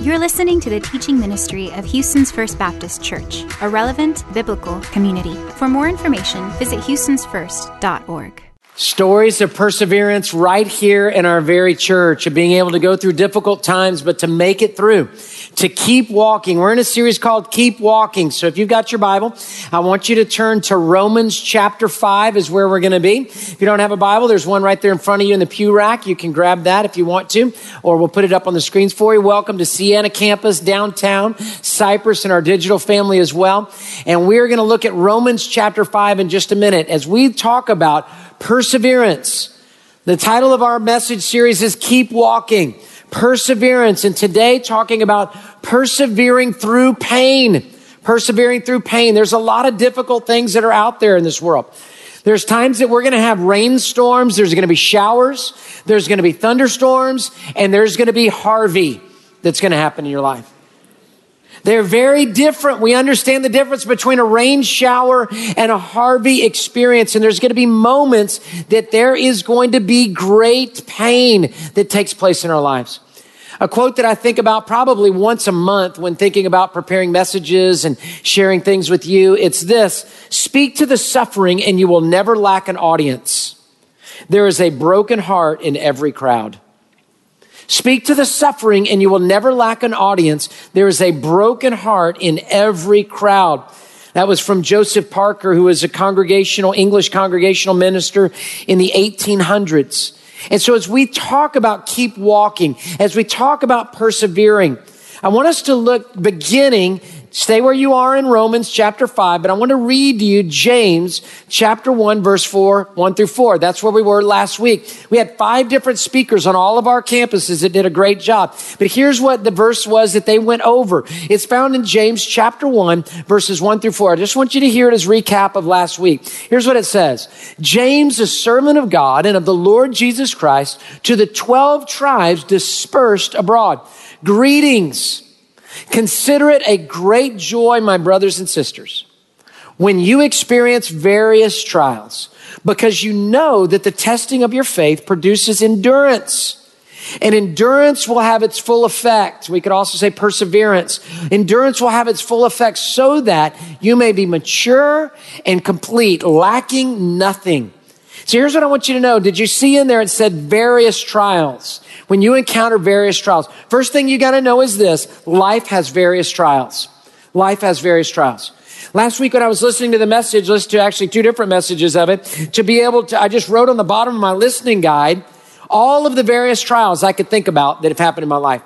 You're listening to the teaching ministry of Houston's First Baptist Church, a relevant biblical community. For more information, visit houstonsfirst.org. Stories of perseverance right here in our very church, of being able to go through difficult times, but to make it through, to keep walking. We're in a series called Keep Walking. So if you've got your Bible, I want you to turn to Romans chapter 5 is where we're going to be. If you don't have a Bible, there's one right there in front of you in the pew rack. You can grab that if you want to, or we'll put it up on the screens for you. Welcome to Sienna Campus, downtown Cypress, and our digital family as well. And we're going to look at Romans chapter 5 in just a minute as we talk about perseverance. The title of our message series is Keep Walking, Perseverance. And today talking about persevering through pain. Persevering through pain. There's a lot of difficult things that are out there in this world. There's times that we're going to have rainstorms. There's going to be showers. There's going to be thunderstorms. And there's going to be Harvey that's going to happen in your life. They're very different. We understand the difference between a rain shower and a Harvey experience. And there's going to be moments that there is going to be great pain that takes place in our lives. A quote that I think about probably once a month when thinking about preparing messages and sharing things with you. It's this: speak to the suffering and you will never lack an audience. There is a broken heart in every crowd. Speak to the suffering and you will never lack an audience. There is a broken heart in every crowd. That was from Joseph Parker, who was a English congregational minister in the 1800s. And so as we talk about keep walking, as we talk about persevering, I want us to look beginning, stay where you are in Romans chapter 5, but I want to read to you James chapter 1, verse 4, 1 through 4. That's where we were last week. We had 5 different speakers on all of our campuses that did a great job. But here's what the verse was that they went over. It's found in James chapter 1, verses 1 through 4. I just want you to hear it as recap of last week. Here's what it says. James, a servant of God and of the Lord Jesus Christ, to the 12 tribes dispersed abroad. Greetings. Consider it a great joy, my brothers and sisters, when you experience various trials, because you know that the testing of your faith produces endurance. And endurance will have its full effect. We could also say perseverance. Endurance will have its full effect so that you may be mature and complete, lacking nothing. So here's what I want you to know. Did you see in there it said various trials? When you encounter various trials, first thing you got to know is this: life has various trials. Life has various trials. Last week when I was listening to the message, listened to actually 2 different messages of it, to be able to, I just wrote on the bottom of my listening guide all of the various trials I could think about that have happened in my life.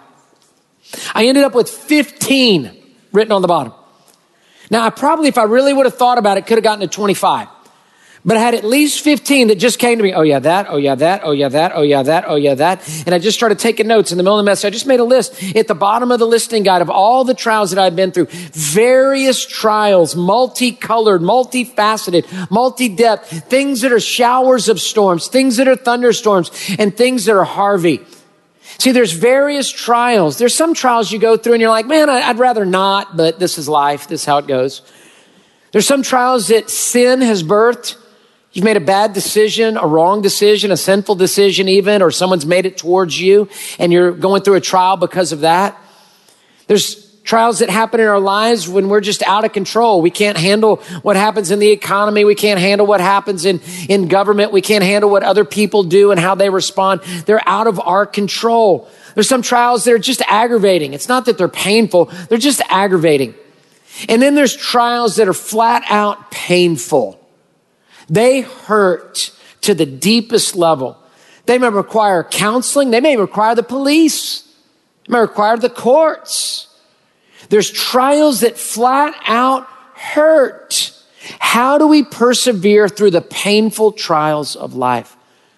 I ended up with 15 written on the bottom. Now, I probably, if I really would have thought about it, could have gotten to 25. But I had at least 15 that just came to me. Oh yeah, that. Oh yeah, that. Oh yeah, that. Oh yeah, that. Oh yeah, that. And I just started taking notes in the middle of the message. I just made a list at the bottom of the listening guide of all the trials that I've been through. Various trials, multicolored, multifaceted, multi-depth, things that are showers of storms, things that are thunderstorms, and things that are Harvey. See, there's various trials. There's some trials you go through and you're like, man, I'd rather not, but this is life. This is how it goes. There's some trials that sin has birthed. You've made a bad decision, a wrong decision, a sinful decision even, or someone's made it towards you and you're going through a trial because of that. There's trials that happen in our lives when we're just out of control. We can't handle what happens in the economy. We can't handle what happens in government. We can't handle what other people do and how they respond. They're out of our control. There's some trials that are just aggravating. It's not that they're painful. They're just aggravating. And then there's trials that are flat out painful. They hurt to the deepest level. They may require counseling. They may require the police. They may require the courts. There's trials that flat out hurt. How do we persevere through the painful trials of life?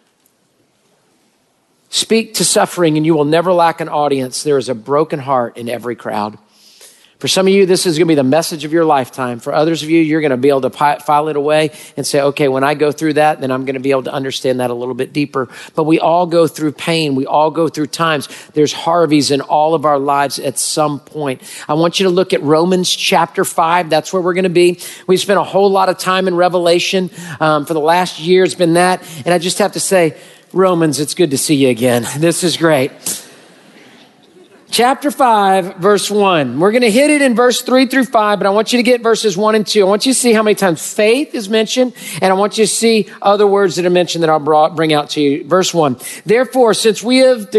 Speak to suffering and you will never lack an audience. There is a broken heart in every crowd. For some of you, this is going to be the message of your lifetime. For others of you, you're going to be able to file it away and say, okay, when I go through that, then I'm going to be able to understand that a little bit deeper. But we all go through pain. We all go through times. There's Harveys in all of our lives at some point. I want you to look at Romans chapter 5. That's where we're going to be. We spent a whole lot of time in Revelation. For the last year, it's been that. And I just have to say, Romans, it's good to see you again. This is great. Chapter 5, verse 1. We're going to hit it in verse 3 through 5, but I want you to get verses 1 and 2. I want you to see how many times faith is mentioned, and I want you to see other words that are mentioned that I'll bring out to you. Verse 1. Therefore, since we have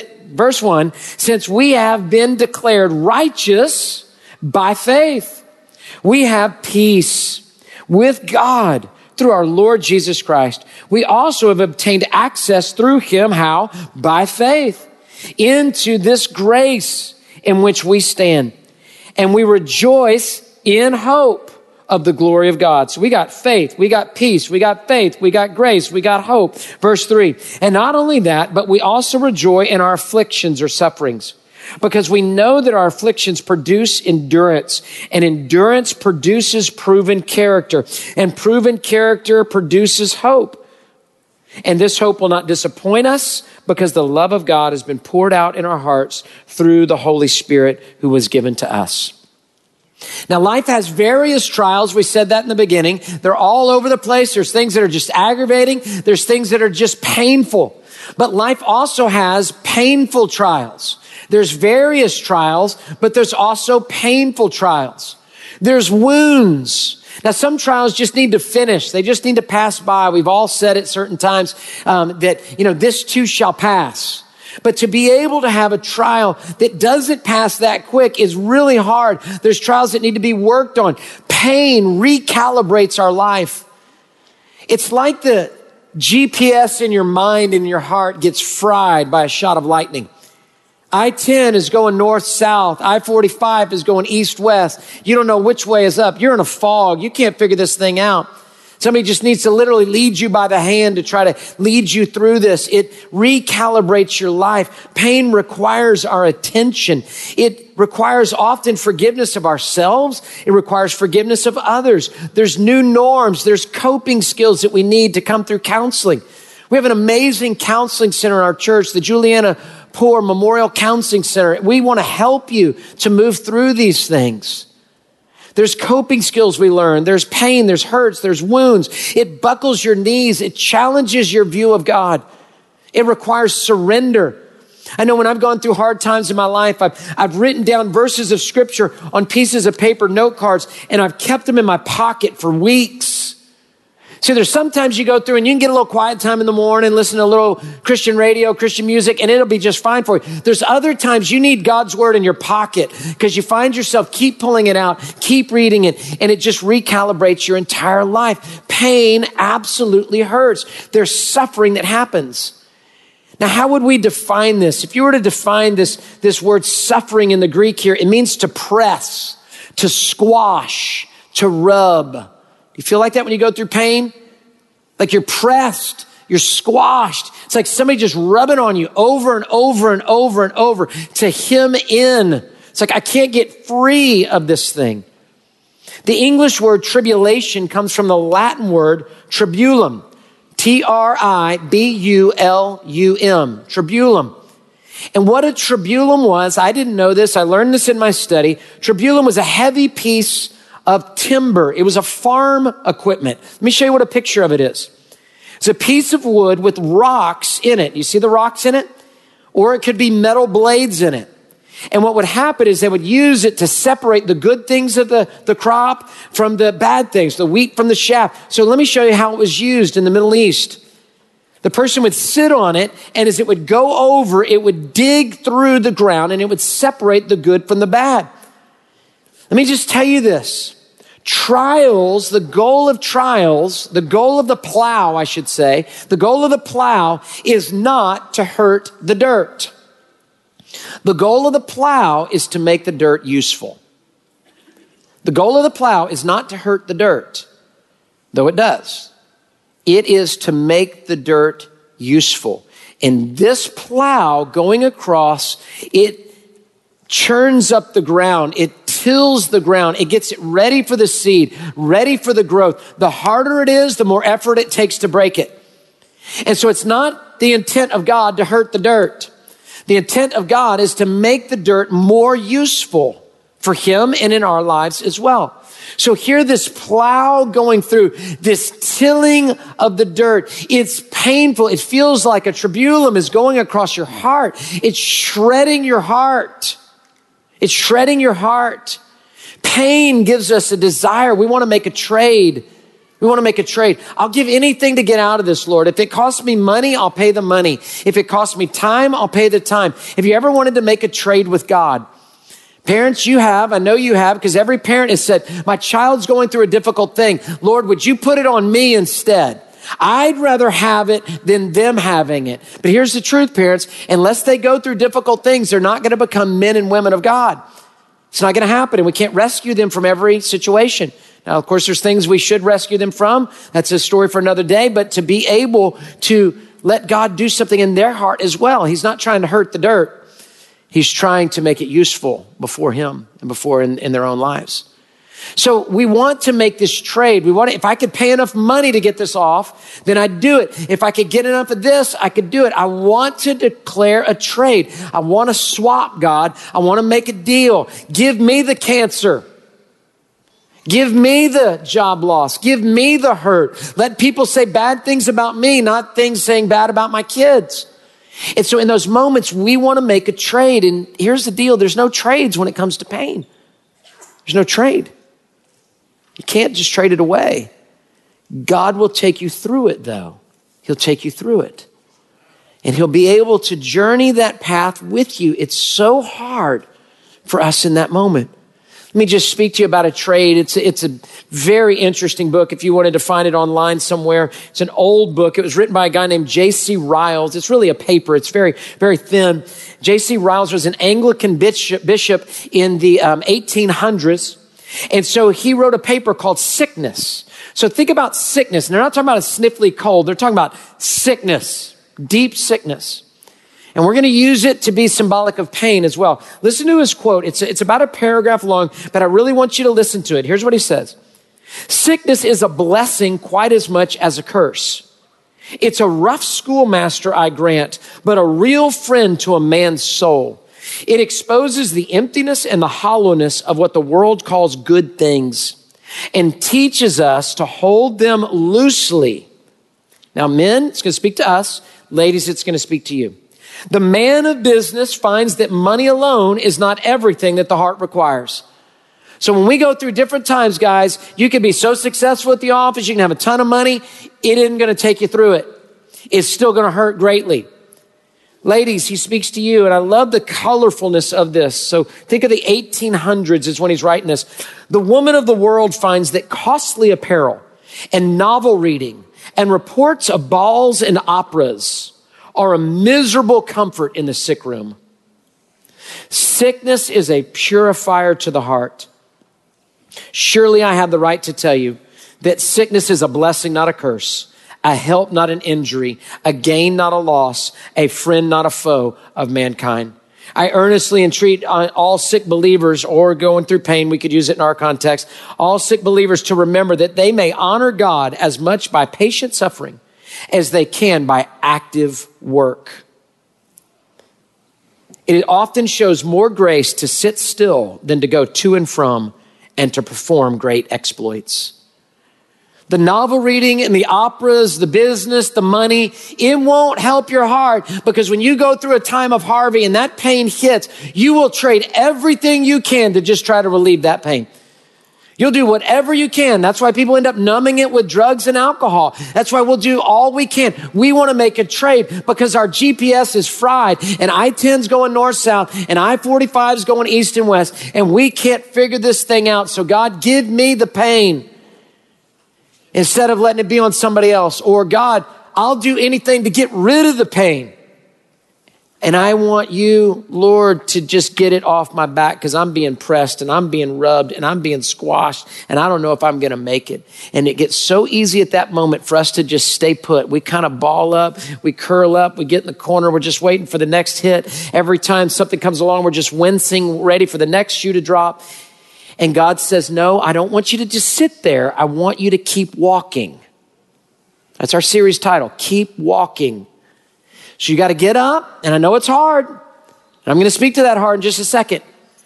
been declared righteous by faith, we have peace with God through our Lord Jesus Christ. We also have obtained access through him, how? By faith, into this grace in which we stand. And we rejoice in hope of the glory of God. So we got faith, we got peace, we got faith, we got grace, we got hope. Verse 3, and not only that, but we also rejoice in our afflictions or sufferings, because we know that our afflictions produce endurance, and endurance produces proven character, and proven character produces hope. And this hope will not disappoint us, because the love of God has been poured out in our hearts through the Holy Spirit who was given to us. Now, life has various trials. We said that in the beginning. They're all over the place. There's things that are just aggravating. There's things that are just painful. But life also has painful trials. There's various trials, but there's also painful trials. There's wounds. Now, some trials just need to finish. They just need to pass by. We've all said at certain times that, this too shall pass. But to be able to have a trial that doesn't pass that quick is really hard. There's trials that need to be worked on. Pain recalibrates our life. It's like the GPS in your mind and your heart gets fried by a shot of lightning. I-10 is going north-south. I-45 is going east-west. You don't know which way is up. You're in a fog. You can't figure this thing out. Somebody just needs to literally lead you by the hand to try to lead you through this. It recalibrates your life. Pain requires our attention. It requires often forgiveness of ourselves. It requires forgiveness of others. There's new norms. There's coping skills that we need to come through counseling. We have an amazing counseling center in our church, the Juliana Poor Memorial Counseling Center. We want to help you to move through these things. There's coping skills we learn. There's pain, there's hurts, there's wounds. It buckles your knees. It challenges your view of God. It requires surrender. I know when I've gone through hard times in my life, I've written down verses of scripture on pieces of paper, note cards, and I've kept them in my pocket for weeks. See, there's sometimes you go through and you can get a little quiet time in the morning, listen to a little Christian radio, Christian music, and it'll be just fine for you. There's other times you need God's word in your pocket because you find yourself keep pulling it out, keep reading it, and it just recalibrates your entire life. Pain absolutely hurts. There's suffering that happens. Now, how would we define this? If you were to define this word suffering in the Greek here, it means to press, to squash, to rub. You feel like that when you go through pain? Like you're pressed, you're squashed. It's like somebody just rubbing on you over and over and over and over to hem in. It's like I can't get free of this thing. The English word tribulation comes from the Latin word tribulum. T-R-I-B-U-L-U-M. Tribulum. And what a tribulum was, I didn't know this. I learned this in my study. Tribulum was a heavy piece of timber. It was a farm equipment. Let me show you what a picture of it is. It's a piece of wood with rocks in it. You see the rocks in it? Or it could be metal blades in it. And what would happen is they would use it to separate the good things of the crop from the bad things, the wheat from the chaff. So let me show you how it was used in the Middle East. The person would sit on it, and as it would go over, it would dig through the ground, and it would separate the good from the bad. Let me just tell you this. Trials, the goal of the plow, I should say, the goal of the plow is not to hurt the dirt. The goal of the plow is to make the dirt useful. The goal of the plow is not to hurt the dirt, though it does. It is to make the dirt useful. And this plow going across, it churns up the ground. It tills the ground. It gets it ready for the seed, ready for the growth. The harder it is, the more effort it takes to break it. And so it's not the intent of God to hurt the dirt. The intent of God is to make the dirt more useful for him and in our lives as well. So hear this plow going through, this tilling of the dirt. It's painful. It feels like a tribulum is going across your heart. It's shredding your heart. It's shredding your heart. Pain gives us a desire. We want to make a trade. We want to make a trade. I'll give anything to get out of this, Lord. If it costs me money, I'll pay the money. If it costs me time, I'll pay the time. If you ever wanted to make a trade with God, parents, you have, I know you have, because every parent has said, my child's going through a difficult thing. Lord, would you put it on me instead? I'd rather have it than them having it. But here's the truth, parents. Unless they go through difficult things, they're not going to become men and women of God. It's not going to happen, and we can't rescue them from every situation. Now, of course, there's things we should rescue them from. That's a story for another day, but to be able to let God do something in their heart as well. He's not trying to hurt the dirt. He's trying to make it useful before him and before in their own lives. So we want to make this trade. If I could pay enough money to get this off, then I'd do it. If I could get enough of this, I could do it. I want to declare a trade. I want to swap, God. I want to make a deal. Give me the cancer. Give me the job loss. Give me the hurt. Let people say bad things about me, not things saying bad about my kids. And so in those moments, we want to make a trade. And here's the deal. There's no trades when it comes to pain. There's no trade. You can't just trade it away. God will take you through it, though. He'll take you through it. And he'll be able to journey that path with you. It's so hard for us in that moment. Let me just speak to you about a trade. It's a very interesting book. If you wanted to find it online somewhere, it's an old book. It was written by a guy named J.C. Riles. It's really a paper. It's very, very thin. J.C. Riles was an Anglican bishop in the 1800s. And so he wrote a paper called Sickness. So think about sickness. And they're not talking about a sniffly cold. They're talking about sickness, deep sickness. And we're going to use it to be symbolic of pain as well. Listen to his quote. It's about a paragraph long, but I really want you to listen to it. Here's what he says. Sickness is a blessing quite as much as a curse. It's a rough schoolmaster, I grant, but a real friend to a man's soul. It exposes the emptiness and the hollowness of what the world calls good things and teaches us to hold them loosely. Now, men, it's going to speak to us. Ladies, it's going to speak to you. The man of business finds that money alone is not everything that the heart requires. So when we go through different times, guys, you can be so successful at the office, you can have a ton of money. It isn't going to take you through it. It's still going to hurt greatly. Ladies, he speaks to you, and I love the colorfulness of this. So think of the 1800s is when he's writing this. The woman of the world finds that costly apparel and novel reading and reports of balls and operas are a miserable comfort in the sick room. Sickness is a purifier to the heart. Surely I have the right to tell you that sickness is a blessing, not a curse, a help, not an injury, a gain, not a loss, a friend, not a foe of mankind. I earnestly entreat all sick believers, or going through pain, we could use it in our context, all sick believers to remember that they may honor God as much by patient suffering as they can by active work. It often shows more grace to sit still than to go to and from and to perform great exploits. The novel reading and the operas, the business, the money, it won't help your heart, because when you go through a time of Harvey and that pain hits, you will trade everything you can to just try to relieve that pain. You'll do whatever you can. That's why people end up numbing it with drugs and alcohol. That's why we'll do all we can. We want to make a trade because our GPS is fried, and I-10's going north-south and I-45's going east and west, and we can't figure this thing out. So God, give me the pain instead of letting it be on somebody else. Or God, I'll do anything to get rid of the pain. And I want you, Lord, to just get it off my back, because I'm being pressed and I'm being rubbed and I'm being squashed and I don't know if I'm going to make it. And it gets so easy at that moment for us to just stay put. We kind of ball up, we curl up, we get in the corner. We're just waiting for the next hit. Every time something comes along, we're just wincing, ready for the next shoe to drop. And God says, no, I don't want you to just sit there. I want you to keep walking. That's our series title, Keep Walking. So you got to get up, and I know it's hard, and I'm going to speak to that hard in just a second.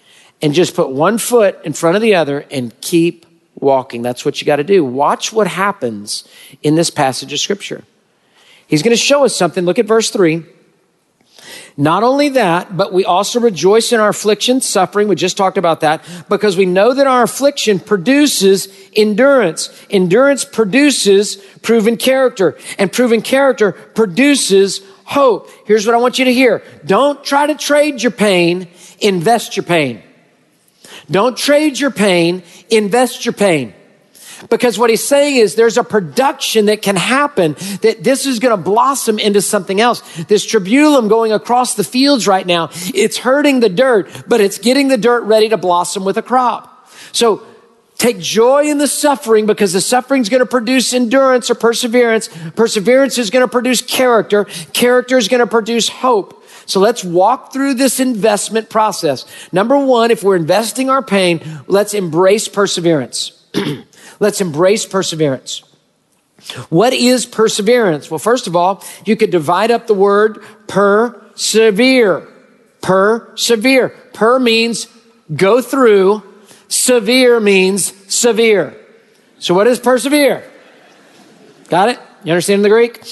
and just put one foot in front of the other and keep walking. That's what you got to do. Watch what happens in this passage of scripture. He's going to show us something. Look at verse 3. Not only that, but we also rejoice in our affliction, suffering. We just talked about that, because we know that our affliction produces endurance. Endurance produces proven character, and proven character produces hope. Here's what I want you to hear. Don't try to trade your pain, invest your pain. Don't trade your pain, invest your pain. Because what he's saying is there's a production that can happen, that this is going to blossom into something else. This tribulum going across the fields right now, it's hurting the dirt, but it's getting the dirt ready to blossom with a crop. So take joy in the suffering, because the suffering is going to produce endurance or perseverance. Perseverance is going to produce character. Character is going to produce hope. So let's walk through this investment process. Number one, if we're investing our pain, let's embrace perseverance. Let's embrace perseverance. What is perseverance? Well, first of all, you could divide up the word persevere. Persevere. Per means go through. Severe means severe. So what is persevere? Got it? You understand the Greek?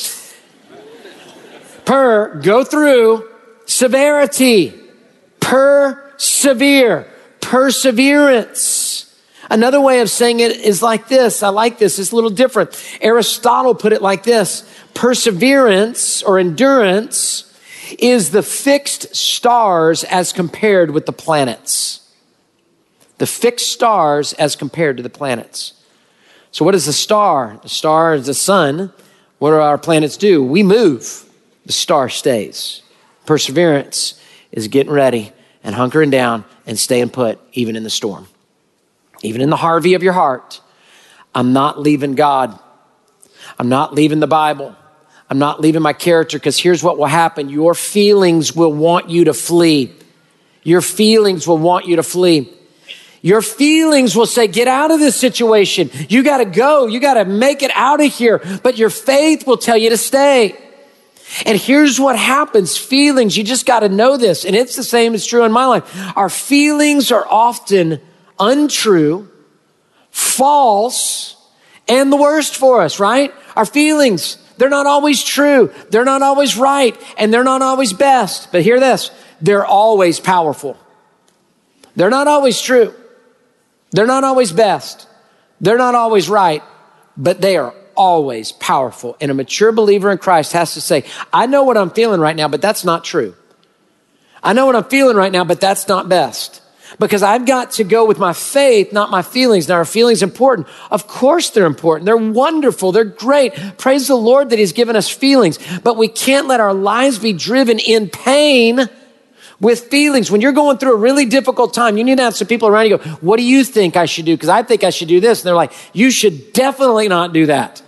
Per, go through. Severity. Persevere. Perseverance. Another way of saying it is like this. I like this. It's a little different. Aristotle put it like this. Perseverance or endurance is the fixed stars as compared with the planets. The fixed stars as compared to the planets. So what is the star? The star is the sun. What do our planets do? We move. The star stays. Perseverance is getting ready and hunkering down and staying put even in the storm. Even in the Harvey of your heart. I'm not leaving God. I'm not leaving the Bible. I'm not leaving my character, because here's what will happen. Your feelings will want you to flee. Your feelings will want you to flee. Your feelings will say, get out of this situation. You got to go. You got to make it out of here. But your faith will tell you to stay. And here's what happens. Feelings, you just got to know this. And it's the same as true in my life. Our feelings are often untrue, false, and the worst for us, right? Our feelings, they're not always true. They're not always right. And they're not always best. But hear this. They're always powerful. They're not always true. They're not always best. They're not always right. But they are always powerful. And a mature believer in Christ has to say, I know what I'm feeling right now, but that's not true. I know what I'm feeling right now, but that's not best. Because I've got to go with my faith, not my feelings. Now, are feelings important? Of course they're important. They're wonderful. They're great. Praise the Lord that He's given us feelings. But we can't let our lives be driven in pain with feelings. When you're going through a really difficult time, you need to have some people around you go, what do you think I should do? Because I think I should do this. And they're like, you should definitely not do that.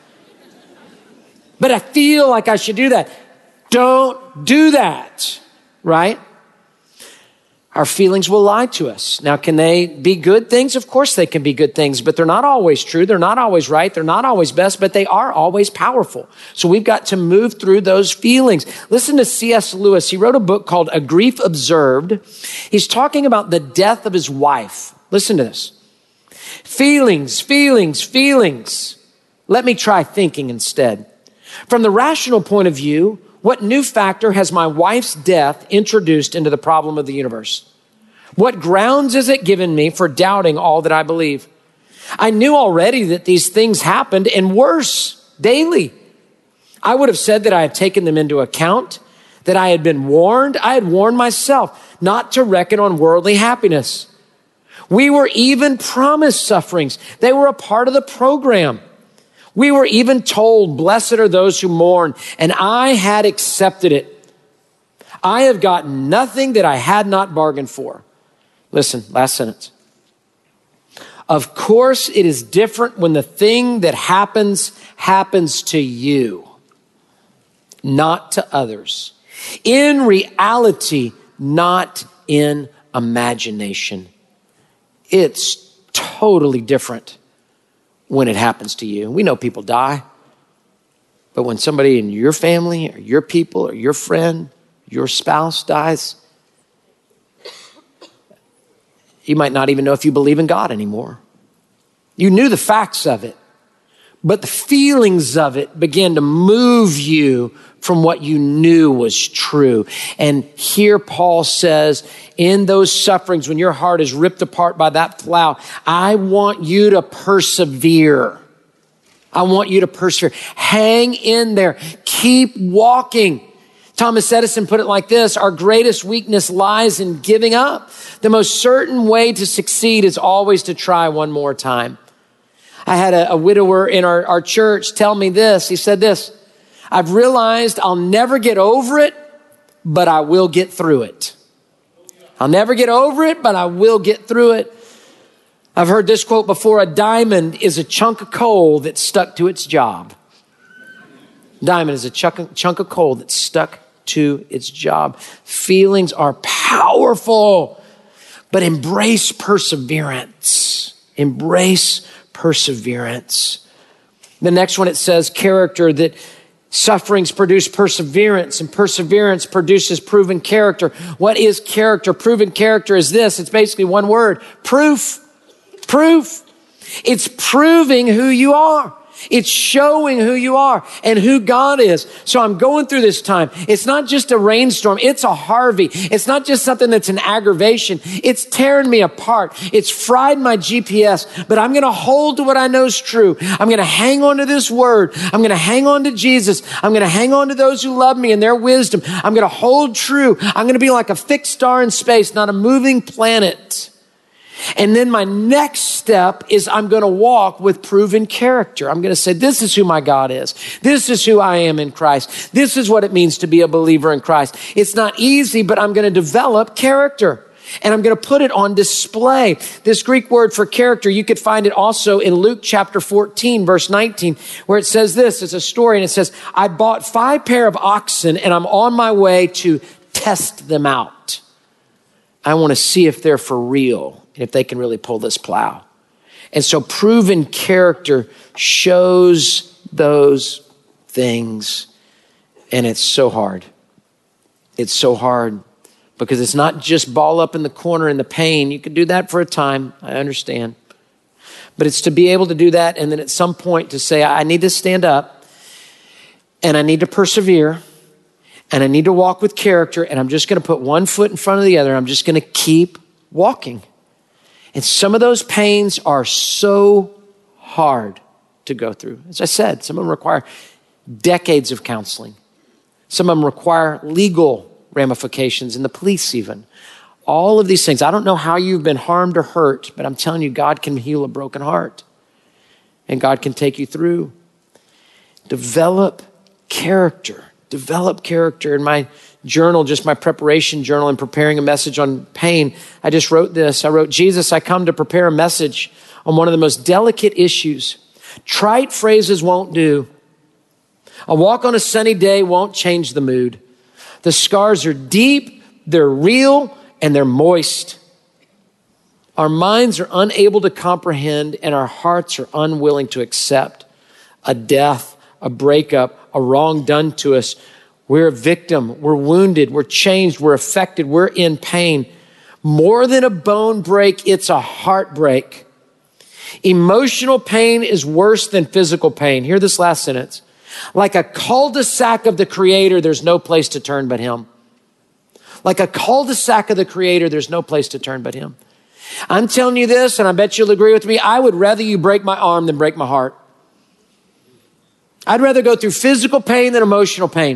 But I feel like I should do that. Don't do that, right? Our feelings will lie to us. Now, can they be good things? Of course they can be good things, but they're not always true. They're not always right. They're not always best, but they are always powerful. So we've got to move through those feelings. Listen to C.S. Lewis. He wrote a book called A Grief Observed. He's talking about the death of his wife. Listen to this. Feelings, feelings, feelings. Let me try thinking instead. From the rational point of view, what new factor has my wife's death introduced into the problem of the universe? What grounds has it given me for doubting all that I believe? I knew already that these things happened, and worse, daily. I would have said that I had taken them into account, that I had been warned. I had warned myself not to reckon on worldly happiness. We were even promised sufferings. They were a part of the program. We were even told, blessed are those who mourn, and I had accepted it. I have gotten nothing that I had not bargained for. Listen, last sentence. Of course, it is different when the thing that happens to you, not to others. In reality, not in imagination. It's totally different when it happens to you. We know people die, but when somebody in your family or your people or your friend, your spouse dies, You might not even know if you believe in God anymore. You knew the facts of it, but the feelings of it began to move you from what you knew was true. And here Paul says, in those sufferings, when your heart is ripped apart by that plow, I want you to persevere. I want you to persevere. Hang in there. Keep walking. Thomas Edison put it like this: our greatest weakness lies in giving up. The most certain way to succeed is always to try one more time. I had a widower in our church tell me this. He said this: I've realized I'll never get over it, but I will get through it. I'll never get over it, but I will get through it. I've heard this quote before: a diamond is a chunk of coal that's stuck to its job. Diamond is a chunk of coal that's stuck to its job. Feelings are powerful, but embrace perseverance. Embrace perseverance. The next one, it says character, that sufferings produce perseverance, and perseverance produces proven character. What is character? Proven character is this. It's basically one word: proof. Proof. It's proving who you are. It's showing who you are and who God is. So I'm going through this time. It's not just a rainstorm. It's a Harvey. It's not just something that's an aggravation. It's tearing me apart. It's fried my GPS, but I'm going to hold to what I know is true. I'm going to hang on to this word. I'm going to hang on to Jesus. I'm going to hang on to those who love me and their wisdom. I'm going to hold true. I'm going to be like a fixed star in space, not a moving planet. And then my next step is I'm going to walk with proven character. I'm going to say, this is who my God is. This is who I am in Christ. This is what it means to be a believer in Christ. It's not easy, but I'm going to develop character. And I'm going to put it on display. This Greek word for character, you could find it also in Luke chapter 14, verse 19, where it says this. It's a story, and it says, I bought 5 pair of oxen, and I'm on my way to test them out. I want to see if they're for real and if they can really pull this plow. And so proven character shows those things. And it's so hard. It's so hard because it's not just ball up in the corner in the pain. You can do that for a time. I understand. But it's to be able to do that and then at some point to say, I need to stand up and I need to persevere and I need to walk with character, and I'm just going to put one foot in front of the other. I'm just going to keep walking. And some of those pains are so hard to go through. As I said, some of them require decades of counseling. Some of them require legal ramifications in the police even. All of these things. I don't know how you've been harmed or hurt, but I'm telling you, God can heal a broken heart. And God can take you through. Develop character. Develop character. In my journal, just my preparation journal and preparing a message on pain, I just wrote this. I wrote, Jesus, I come to prepare a message on one of the most delicate issues. Trite phrases won't do. A walk on a sunny day won't change the mood. The scars are deep, they're real, and they're moist. Our minds are unable to comprehend, and our hearts are unwilling to accept a death, a breakup, a wrong done to us. We're a victim. We're wounded. We're changed. We're affected. We're in pain. More than a bone break, it's a heartbreak. Emotional pain is worse than physical pain. Hear this last sentence. Like a cul-de-sac of the Creator, there's no place to turn but Him. Like a cul-de-sac of the Creator, there's no place to turn but Him. I'm telling you this, and I bet you'll agree with me. I would rather you break my arm than break my heart. I'd rather go through physical pain than emotional pain.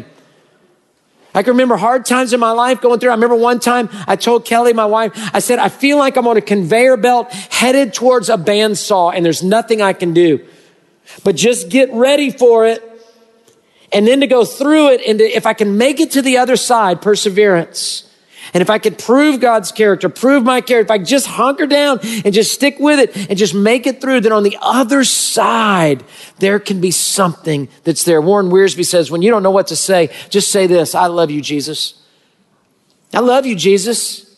I can remember hard times in my life going through. I remember one time I told Kelly, my wife, I said, I feel like I'm on a conveyor belt headed towards a bandsaw and there's nothing I can do. But just get ready for it. And then to go through it, and if I can make it to the other side, perseverance. And if I could prove God's character, prove my character, if I just hunker down and just stick with it and just make it through, then on the other side, there can be something that's there. Warren Wiersbe says, when you don't know what to say, just say this: I love you, Jesus. I love you, Jesus.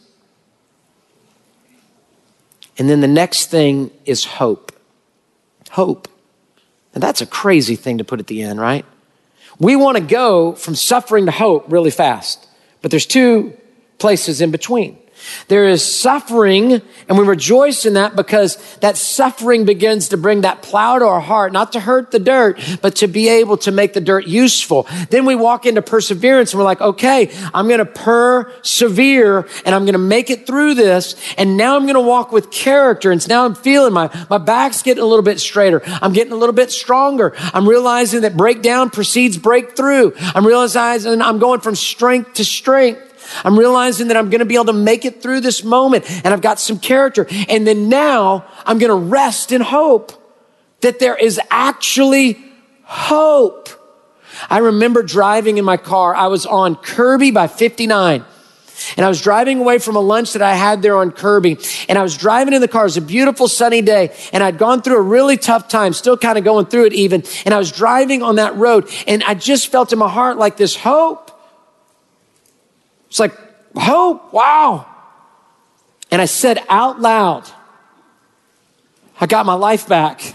And then the next thing is hope. Hope. And that's a crazy thing to put at the end, right? We want to go from suffering to hope really fast, but there's two places in between. There is suffering, and we rejoice in that because that suffering begins to bring that plow to our heart, not to hurt the dirt, but to be able to make the dirt useful. Then we walk into perseverance and we're like, okay, I'm going to persevere and I'm going to make it through this. And now I'm going to walk with character. And now I'm feeling my back's getting a little bit straighter. I'm getting a little bit stronger. I'm realizing that breakdown precedes breakthrough. I'm realizing I'm going from strength to strength. I'm realizing that I'm going to be able to make it through this moment, and I've got some character. And then now I'm going to rest in hope that there is actually hope. I remember driving in my car. I was on Kirby by 59. And I was driving away from a lunch that I had there on Kirby. And I was driving in the car. It was a beautiful sunny day. And I'd gone through a really tough time, still kind of going through it even. And I was driving on that road. And I just felt in my heart like this hope. It's like, hope, wow. And I said out loud, I got my life back.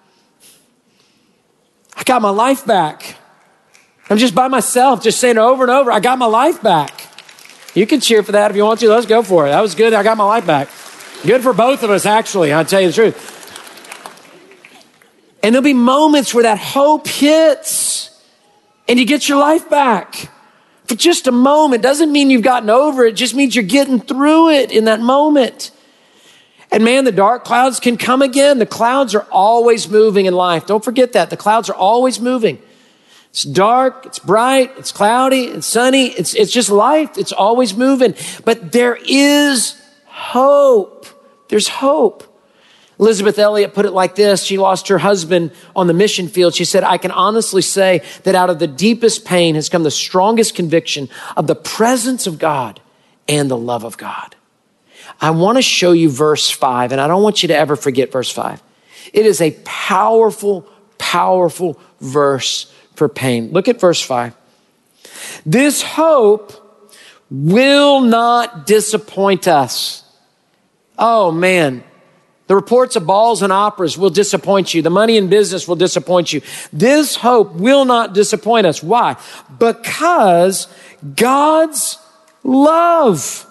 I got my life back. I'm just by myself, just saying it over and over, I got my life back. You can cheer for that if you want to. Let's go for it. That was good. I got my life back. Good for both of us, actually. I'll tell you the truth. And there'll be moments where that hope hits and you get your life back. For just a moment doesn't mean you've gotten over it. It just means you're getting through it in that moment. And man, the dark clouds can come again. The clouds are always moving in life. Don't forget that. The clouds are always moving. It's dark, it's bright, it's cloudy, it's sunny. It's just life. It's always moving. But there is hope. There's hope. Elizabeth Elliot put it like this. She lost her husband on the mission field. She said, I can honestly say that out of the deepest pain has come the strongest conviction of the presence of God and the love of God. I want to show you verse 5, and I don't want you to ever forget verse 5. It is a powerful, powerful verse for pain. Look at verse 5. This hope will not disappoint us. Oh, man. The reports of balls and operas will disappoint you. The money in business will disappoint you. This hope will not disappoint us. Why? Because God's love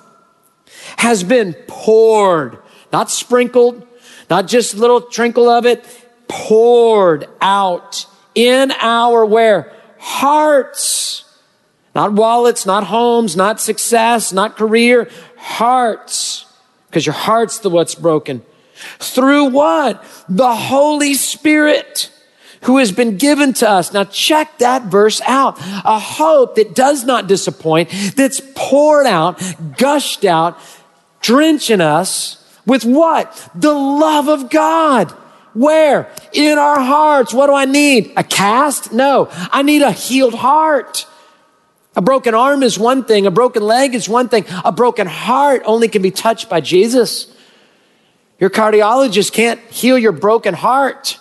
has been poured, not sprinkled, not just a little trickle of it, poured out in our where? Hearts. Not wallets, not homes, not success, not career, hearts. Because your heart's the what's broken. Through what? The Holy Spirit who has been given to us. Now check that verse out. A hope that does not disappoint, that's poured out, gushed out, drenching us with what? The love of God. Where? In our hearts. What do I need? A cast? No. I need a healed heart. A broken arm is one thing. A broken leg is one thing. A broken heart only can be touched by Jesus. Your cardiologist can't heal your broken heart.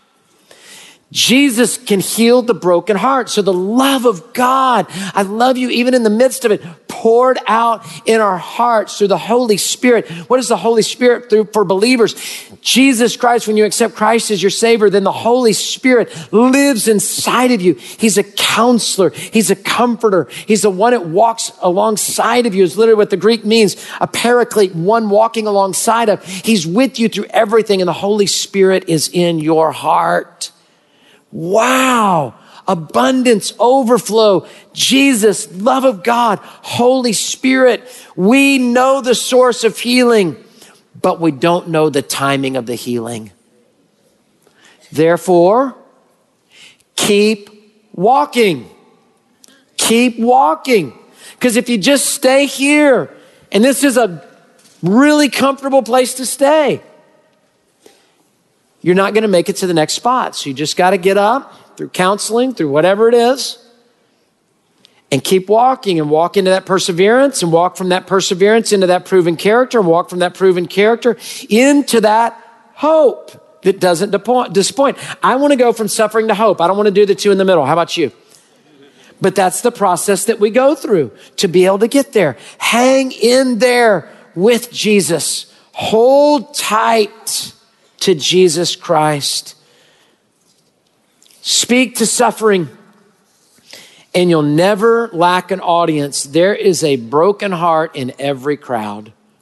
Jesus can heal the broken heart. So the love of God, I love you even in the midst of it, poured out in our hearts through the Holy Spirit. What is the Holy Spirit through for believers? Jesus Christ, when you accept Christ as your Savior, then the Holy Spirit lives inside of you. He's a counselor. He's a comforter. He's the one that walks alongside of you. Is literally what the Greek means. A paraclete, one walking alongside of. He's with you through everything, and the Holy Spirit is in your heart. Wow. Abundance, overflow, Jesus, love of God, Holy Spirit. We know the source of healing, but we don't know the timing of the healing. Therefore, keep walking. Keep walking. Because if you just stay here, and this is a really comfortable place to stay, you're not going to make it to the next spot. So you just got to get up through counseling, through whatever it is, and keep walking and walk into that perseverance and walk from that perseverance into that proven character and walk from that proven character into that hope that doesn't disappoint. I want to go from suffering to hope. I don't want to do the two in the middle. How about you? But that's the process that we go through to be able to get there. Hang in there with Jesus. Hold tight to Jesus Christ. Speak to suffering, and you'll never lack an audience. There is a broken heart in every crowd.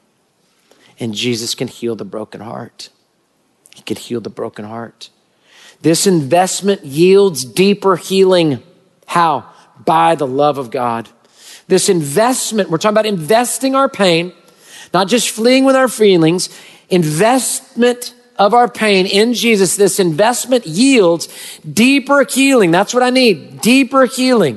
And Jesus can heal the broken heart. He can heal the broken heart. This investment yields deeper healing. How? By the love of God. This investment, we're talking about investing our pain, not just fleeing with our feelings, investment of our pain in Jesus. This investment yields deeper healing. That's what I need. Deeper healing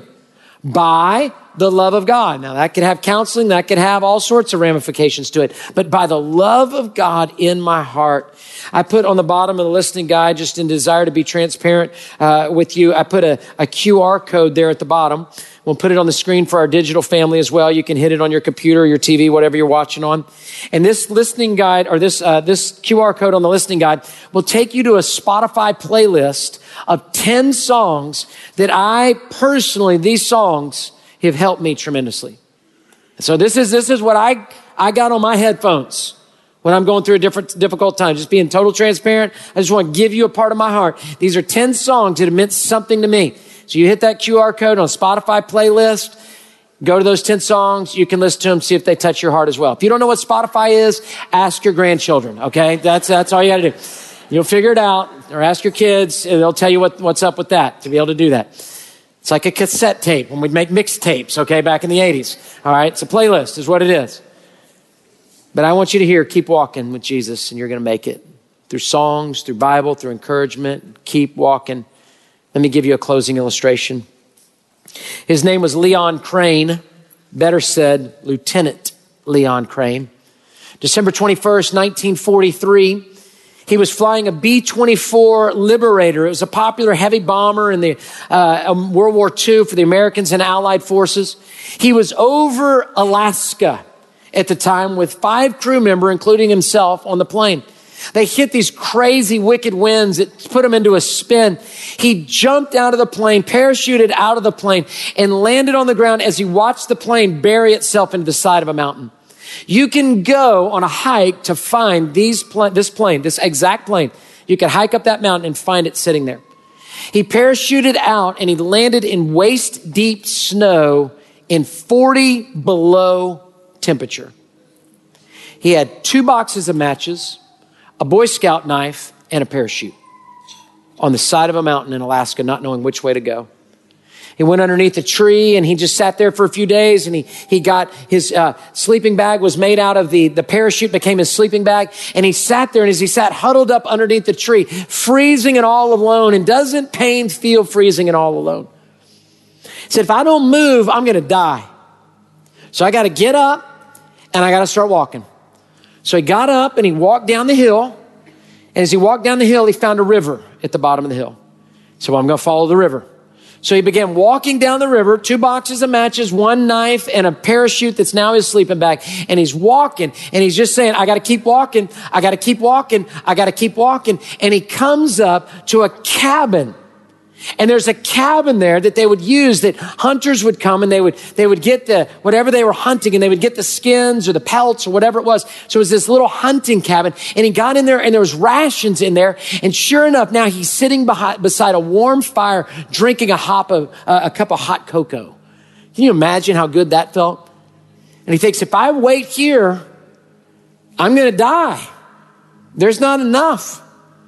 by the love of God. Now that could have counseling. That could have all sorts of ramifications to it. But by the love of God in my heart, I put on the bottom of the listening guide, just in desire to be transparent with you, I put a QR code there at the bottom. We'll put it on the screen for our digital family as well. You can hit it on your computer, or your TV, whatever you're watching on. And this listening guide, or this QR code on the listening guide, will take you to a Spotify playlist of 10 songs that I personally, these songs have helped me tremendously. So this is what I got on my headphones when I'm going through a difficult time. Just being total transparent. I just want to give you a part of my heart. These are 10 songs that have meant something to me. So you hit that QR code on Spotify playlist, go to those 10 songs. You can listen to them, see if they touch your heart as well. If you don't know what Spotify is, ask your grandchildren, okay? That's all you got to do. You'll figure it out, or ask your kids, and they'll tell you what's up with that, to be able to do that. It's like a cassette tape when we'd make mixtapes, okay, back in the 80s. All right, it's a playlist is what it is. But I want you to hear, keep walking with Jesus, and you're going to make it. Through songs, through Bible, through encouragement, keep walking. Let me give you a closing illustration. His name was Leon Crane, better said, Lieutenant Leon Crane. December 21st, 1943, he was flying a B-24 Liberator. It was a popular heavy bomber in the World War II for the Americans and Allied forces. He was over Alaska at the time with 5 crew members, including himself, on the plane. They hit these crazy, wicked winds that put him into a spin. He jumped out of the plane, parachuted out of the plane, and landed on the ground as he watched the plane bury itself into the side of a mountain. You can go on a hike to find this exact plane. You can hike up that mountain and find it sitting there. He parachuted out and he landed in waist-deep snow in 40 below temperature. He had 2 boxes of matches, a Boy Scout knife, and a parachute on the side of a mountain in Alaska, not knowing which way to go. He went underneath a tree and he just sat there for a few days, and he got his sleeping bag was made out of the parachute, became his sleeping bag. And he sat there, and as he sat huddled up underneath the tree, freezing and all alone, and doesn't pain feel freezing and all alone. He said, if I don't move, I'm going to die. So I got to get up and I got to start walking. So he got up and he walked down the hill. And as he walked down the hill, he found a river at the bottom of the hill. So I'm going to follow the river. So he began walking down the river, 2 boxes of matches, 1 knife, and a parachute that's now his sleeping bag. And he's walking, and he's just saying, I got to keep walking. I got to keep walking. I got to keep walking. And he comes up to a cabin. And there's a cabin there that they would use, that hunters would come and they would get whatever they were hunting, and they would get the skins or the pelts or whatever it was. So it was this little hunting cabin, and he got in there and there was rations in there. And sure enough, now he's sitting beside a warm fire, drinking a cup of hot cocoa. Can you imagine how good that felt? And he thinks, if I wait here, I'm going to die. There's not enough.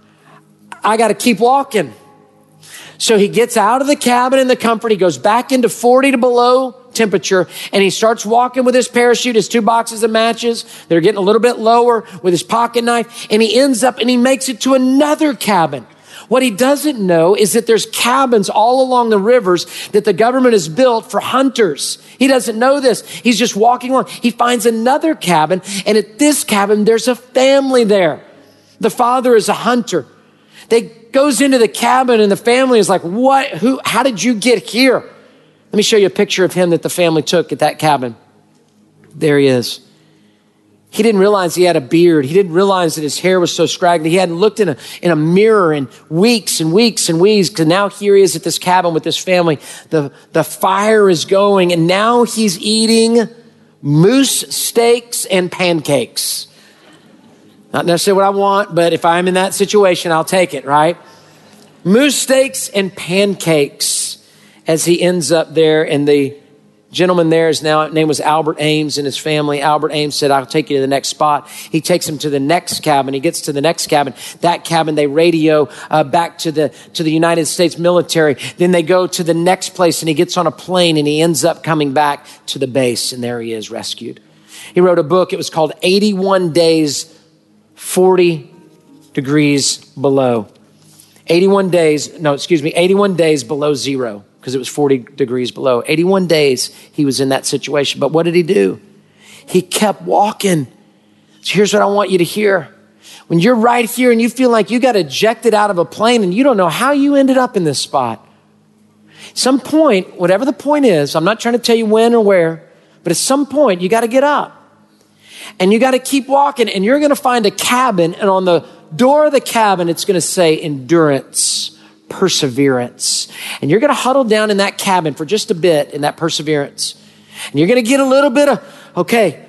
I got to keep walking. So he gets out of the cabin in the comfort. He goes back into 40 to below temperature, and he starts walking with his parachute, his 2 boxes of matches. They're getting a little bit lower, with his pocket knife, and he ends up and he makes it to another cabin. What he doesn't know is that there's cabins all along the rivers that the government has built for hunters. He doesn't know this. He's just walking along. He finds another cabin, and at this cabin, there's a family there. The father is a hunter. They goes into the cabin, and the family is like, what? How did you get here? Let me show you a picture of him that the family took at that cabin. There he is. He didn't realize he had a beard. He didn't realize that his hair was so scraggly. He hadn't looked in a mirror in weeks and weeks and weeks, because now here he is at this cabin with this family. The fire is going, and now he's eating moose steaks and pancakes. Not necessarily what I want, but if I'm in that situation, I'll take it, right? Moose steaks and pancakes as he ends up there in the Gentleman there, his name was Albert Ames, and his family. Albert Ames said, I'll take you to the next spot. He takes him to the next cabin. He gets to the next cabin. That cabin, they radio back to the United States military. Then they go to the next place, and he gets on a plane, and he ends up coming back to the base, and there he is, rescued. He wrote a book. It was called 81 Days, 40 Degrees Below. 81 days below zero, because it was 40 degrees below. 81 days he was in that situation. But what did he do? He kept walking. So here's what I want you to hear. When you're right here and you feel like you got ejected out of a plane and you don't know how you ended up in this spot, some point, whatever the point is, I'm not trying to tell you when or where, but at some point you got to get up and you got to keep walking, and you're going to find a cabin, and on the door of the cabin, it's going to say endurance, perseverance. And you're going to huddle down in that cabin for just a bit in that perseverance. And you're going to get a little bit of, okay.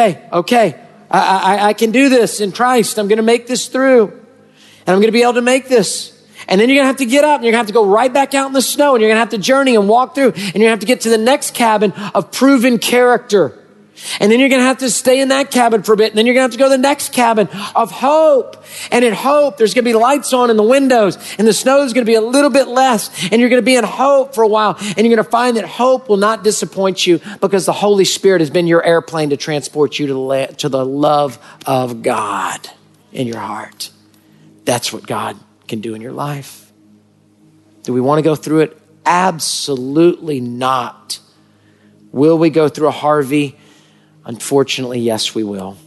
I can do this in Christ. I'm going to make this through. And I'm going to be able to make this. And then you're going to have to get up, and you're going to have to go right back out in the snow, and you're going to have to journey and walk through, and you're going to have to get to the next cabin of proven character. And then you're going to have to stay in that cabin for a bit. And then you're going to have to go to the next cabin of hope. And in hope, there's going to be lights on in the windows, and the snow is going to be a little bit less. And you're going to be in hope for a while. And you're going to find that hope will not disappoint you, because the Holy Spirit has been your airplane to transport you to the love of God in your heart. That's what God can do in your life. Do we want to go through it? Absolutely not. Will we go through a Harvey? Unfortunately, yes, we will.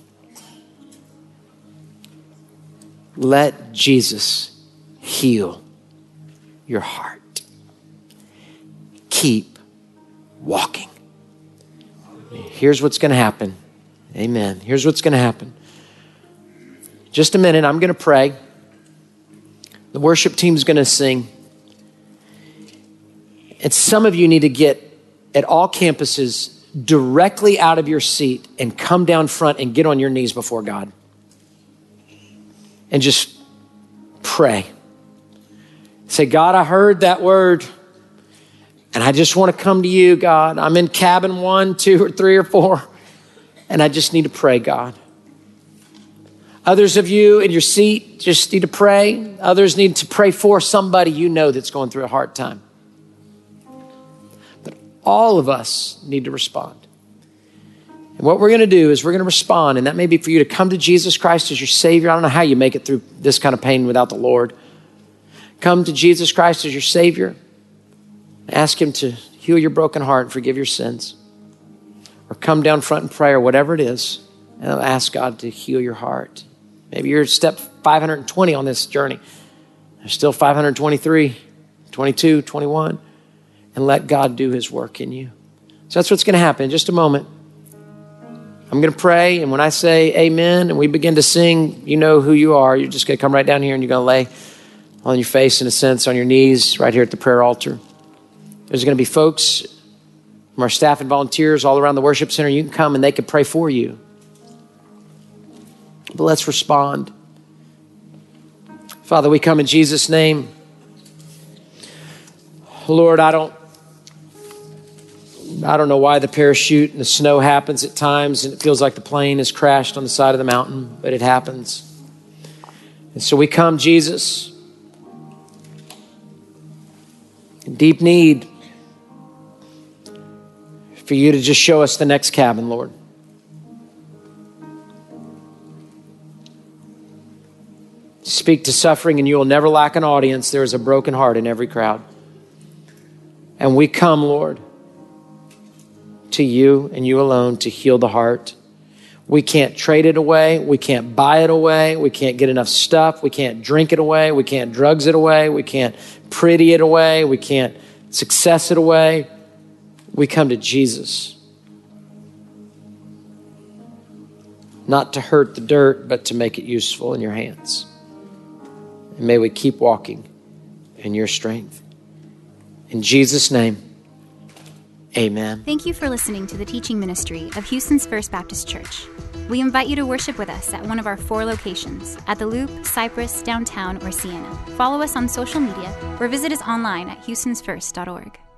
Let Jesus heal your heart. Keep walking. Here's what's going to happen. Amen. Here's what's going to happen. Just a minute, I'm going to pray. The worship team's going to sing. And some of you need to get at all campuses directly out of your seat and come down front and get on your knees before God. And just pray. Say, God, I heard that word, and I just want to come to you, God. I'm in cabin 1, 2, or 3, or 4, and I just need to pray, God. Others of you in your seat just need to pray. Others need to pray for somebody you know that's going through a hard time. But all of us need to respond. And what we're going to do is we're going to respond, and that may be for you to come to Jesus Christ as your Savior. I don't know how you make it through this kind of pain without the Lord. Come to Jesus Christ as your Savior. Ask Him to heal your broken heart and forgive your sins. Or come down front in prayer, whatever it is, and ask God to heal your heart. Maybe you're step 520 on this journey. There's still 523, 22, 21. And let God do His work in you. So that's what's going to happen in just a moment. I'm going to pray, and when I say amen and we begin to sing, you know who you are. You're just going to come right down here and you're going to lay on your face, in a sense, on your knees right here at the prayer altar. There's going to be folks from our staff and volunteers all around the worship center. You can come and they can pray for you. But let's respond. Father, we come in Jesus' name. Lord, I don't know why the parachute and the snow happens at times, and it feels like the plane has crashed on the side of the mountain, but it happens. And so we come, Jesus, in deep need for you to just show us the next cabin, Lord. Speak to suffering, and you will never lack an audience. There is a broken heart in every crowd. And we come, Lord, to you and you alone to heal the heart. We can't trade it away. We can't buy it away. We can't get enough stuff. We can't drink it away. We can't drugs it away. We can't pretty it away. We can't success it away. We come to Jesus. Not to hurt the dirt, but to make it useful in your hands. And may we keep walking in your strength. In Jesus' name, amen. Thank you for listening to the teaching ministry of Houston's First Baptist Church. We invite you to worship with us at one of our 4 locations, at the Loop, Cypress, Downtown, or Sienna. Follow us on social media or visit us online at houstonsfirst.org.